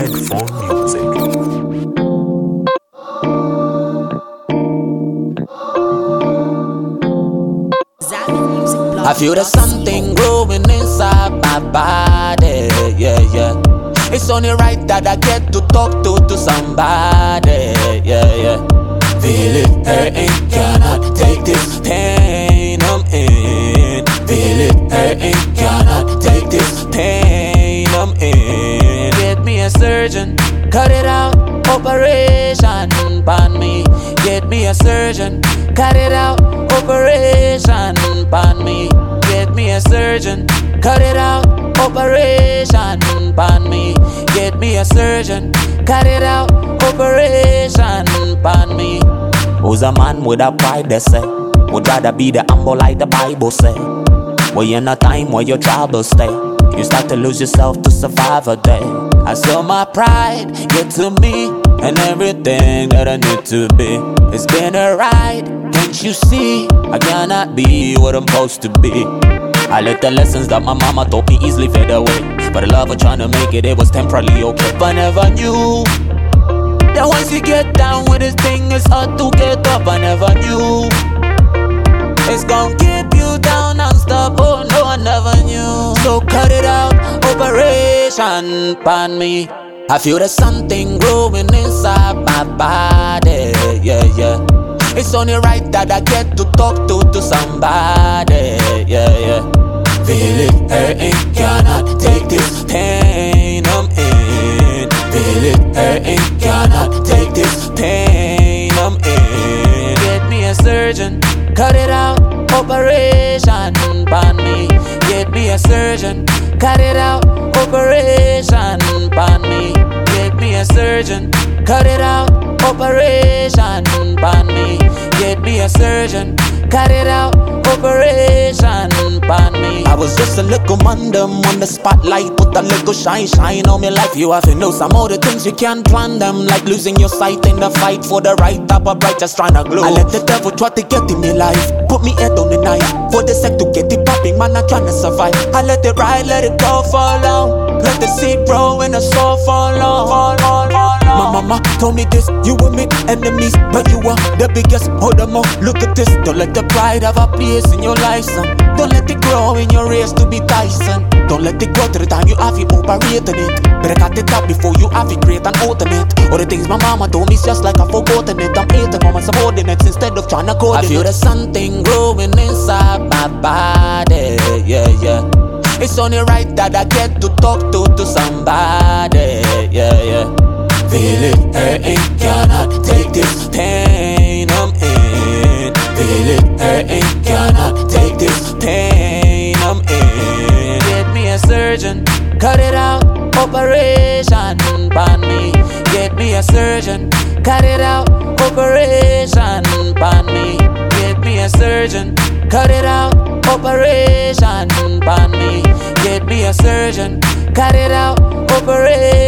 Phone music. I feel there's something growing inside my body, yeah, yeah. It's only right that I get to talk to somebody, yeah, yeah. Feel it hurting, cannot take this pain I'm in. Feel it hurting, cannot take this pain I'm in. Get me a surgeon, cut it out, operation pan me. Get me a surgeon, cut it out, operation pan me. Get me a surgeon, cut it out, operation pan me. Get me a surgeon, cut it out, operation pan me. Who's a man with a pride, they say? Would rather be the humble like the Bible say. Well, in a time where your troubles stay, you start to lose yourself to survive a day. I saw my pride get to me, and everything that I need to be. It's been a ride, can't you see? I cannot be what I'm supposed to be. I let the lessons that my mama taught me easily fade away. For the love of trying to make it, it was temporarily okay. But I never knew that once you get down with this thing, it's hard to get up. I never knew it's gon' keep you down non-stop. Oh no, I never knew. So cut it out, operation pan me. I feel there's something growing inside my body, yeah, yeah. It's only right that I get to talk to somebody, yeah, yeah. Feel it hurting, cannot take this pain I'm in. Feel it hurting, cannot take this pain I'm in. Get me a surgeon, cut it out, operation pan me. Get me a surgeon, cut it out, operation pan me. Get me a surgeon, cut it out, operation pan me. Get me a surgeon, cut it out, operation pan me. I was just a little man, them on the spotlight, put a little shine on me life. You have to know some of the things you can't plan them, like losing your sight in the fight for the right type of bright, just trying to glow. I let the devil try to get in me life, put me head on the knife, for the sake to get it popping, man, I'm trying to survive. I let it ride, let it go, fall down. Let the seed grow and the soul fall on. My mama told me this, you and me enemies, but you are the biggest. Hold on, look at this. Don't let the pride have a place in your life, son. Don't let it grow in your race to be Tyson. Don't let it grow to the time you have it overrated it. Better cut it up before you have it great and alternate. All the things my mama told me, it's just like I've forgotten it. I'm hating on my subordinates instead of trying to coordinate. I feel there's something growing inside my body, yeah, yeah. It's only right that I get to talk to somebody, yeah, yeah. Feel it hurting, cannot take this pain I'm in. Feel it hurting, cannot take this pain I'm in. Get me a surgeon, cut it out, operation pan me. Get me a surgeon, cut it out, operation pan me. Get me a surgeon, cut it out, operation pan me. Get me a surgeon, cut it out, operation